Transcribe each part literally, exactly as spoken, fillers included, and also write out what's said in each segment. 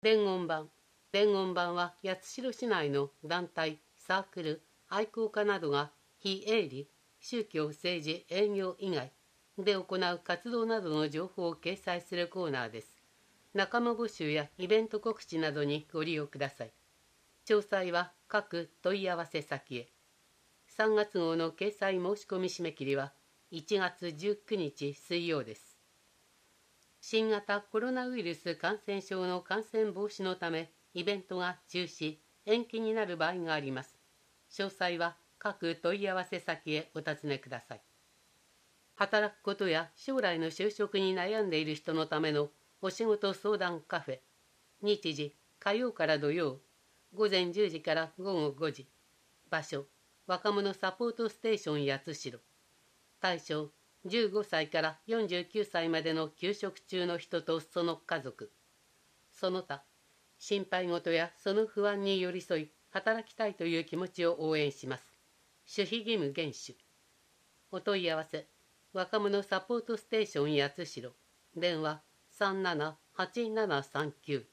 伝言板。伝言板は八代市内の団体、サークル、愛好家などが非営利、宗教、政治、営業以外で行う活動などの情報を掲載するコーナーです。仲間募集やイベント告知などにご利用ください。詳細は各問い合わせ先へ。さんがつ号の掲載申し込み締め切りはいちがつじゅうくにち水曜です。新型コロナウイルス感染症の感染防止のため、イベントが中止、延期になる場合があります。詳細は各問い合わせ先へお尋ねください。働くことや将来の就職に悩んでいる人のためのお仕事相談カフェ。日時、火曜から土曜、ごぜんじゅうじからごごごじ。場所、若者サポートステーション八代。対象、じゅうごさいからよんじゅうきゅうさいまでの休職中の人とその家族。その他、心配事やその不安に寄り添い、働きたいという気持ちを応援します。守秘義務厳守。お問い合わせ、若者サポートステーション八代。電話さんななはちななさんきゅう。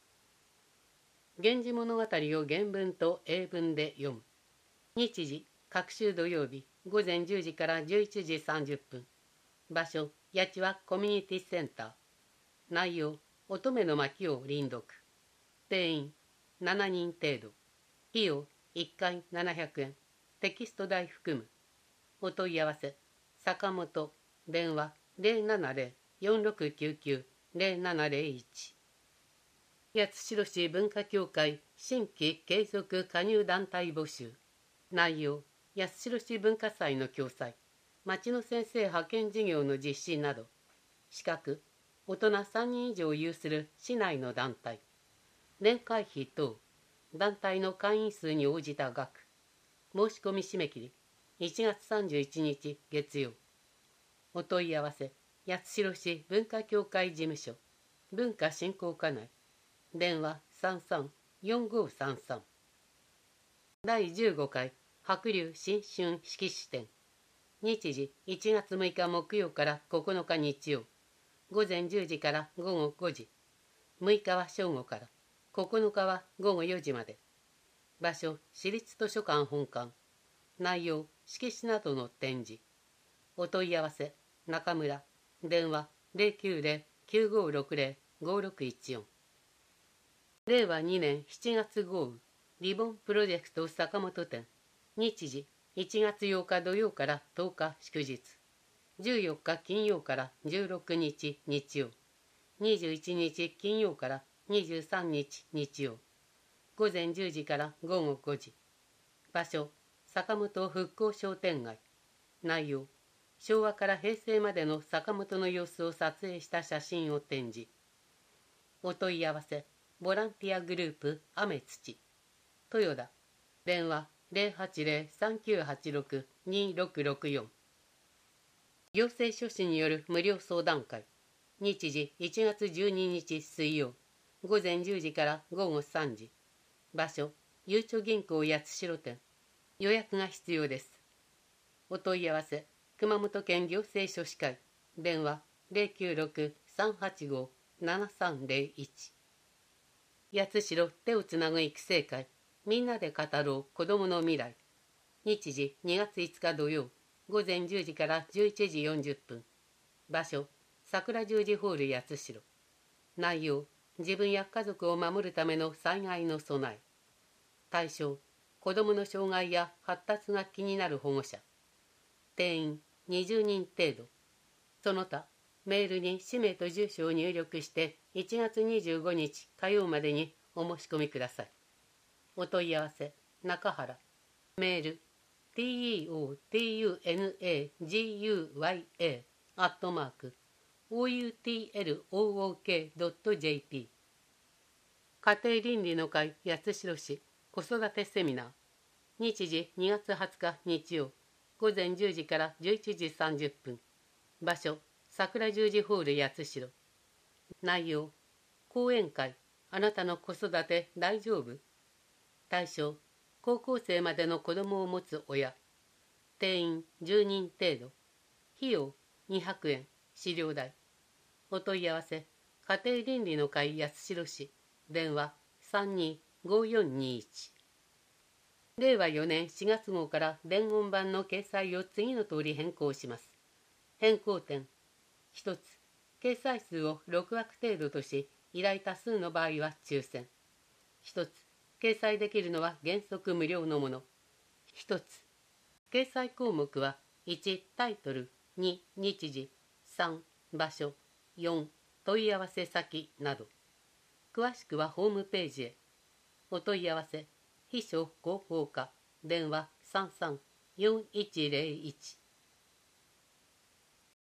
源氏物語を原文と英文で読む。日時、各週土曜日、ごぜんじゅうじからじゅういちじさんじゅっぷん。場所、八千葉コミュニティセンター。内容、乙女の巻を輪読。定員、しちにん程度。費用、いっかいななひゃくえん。テキスト代含む。お問い合わせ、坂本、電話ゼロななゼロ よんろくきゅうきゅう ゼロななゼロいち。八代市文化協会新規継続加入団体募集。内容、八代市文化祭の共催、町の先生派遣事業の実施など。資格、大人さんにん以上を有する市内の団体。年会費等、団体の会員数に応じた額。申し込み締め切り、いちがつさんじゅういちにち月曜。お問い合わせ、八代市文化協会事務所、文化振興課内。電話さんさんよんごさんさん。だいじゅうごかい白龍新春色紙展。日時、いちがつむいか木曜からここのか日曜。ごぜんじゅうじからごごごじ。むいかは正午から、ここのかはごごよじまで。場所、市立図書館本館。内容、色紙などの展示。お問い合わせ、中村。電話ゼロきゅうゼロ きゅうごろくゼロ ごろくいちよん。れいわにねんしちがつ号雨、リボンプロジェクト坂本店。日時、いちがつようか土曜からとおか祝日。じゅうよっか金曜からじゅうろくにち日曜。にじゅういちにち金曜からにじゅうさんにち日曜。ごぜんじゅうじからごごごじ。場所、坂本復興商店街。内容、昭和から平成までの坂本の様子を撮影した写真を展示。お問い合わせ、ボランティアグループアメツチ。豊田。電話ゼロはちゼロ さんきゅうはちろく にろくろくよん。行政書士による無料相談会。日時、いちがつじゅうににち水曜。ごぜんじゅうじからごごさんじ。場所、ゆうちょ銀行八代店。予約が必要です。お問い合わせ、熊本県行政書士会。電話ゼロきゅうろく さんはちご ななさんゼロいち。八代手をつなぐ育成会。みんなで語ろう子どもの未来。日時、にがついつか土曜。ごぜんじゅうじからじゅういちじよんじゅっぷん。場所、桜十字ホール八代。内容、自分や家族を守るための災害の備え。対象、子どもの障害や発達が気になる保護者。定員にじゅうにん程度。その他、メールに氏名と住所を入力していちがつにじゅうごにち火曜までにお申し込みください。お問い合わせ、中原。メール、トゥナグアットマーク、オーユーティーエルオーオーケードットジェーピー。家庭倫理の会八代市子育てセミナー。日時、にがつはつか日曜。ごぜんじゅうじからじゅういちじさんじゅっぷん。場所、桜十字ホール八代。内容、講演会、あなたの子育て大丈夫？対象、高校生までの子供を持つ親。定員じゅうにん程度。費用にひゃくえん、資料代。お問い合わせ、家庭倫理の会八代市。 電話さんにーごよんにいち。れいわよねんしがつ号から伝言版の掲載を次の通り変更します。変更点。ひとつ、掲載数をろくわく程度とし、依頼多数の場合は抽選。ひとつ、掲載できるのは原則無料のもの。ひとつ、掲載項目はいちタイトル、に日時、さん場所、よん問い合わせ先など。詳しくはホームページへ。お問い合わせ秘書広報課電話さんさんよんいちゼロいち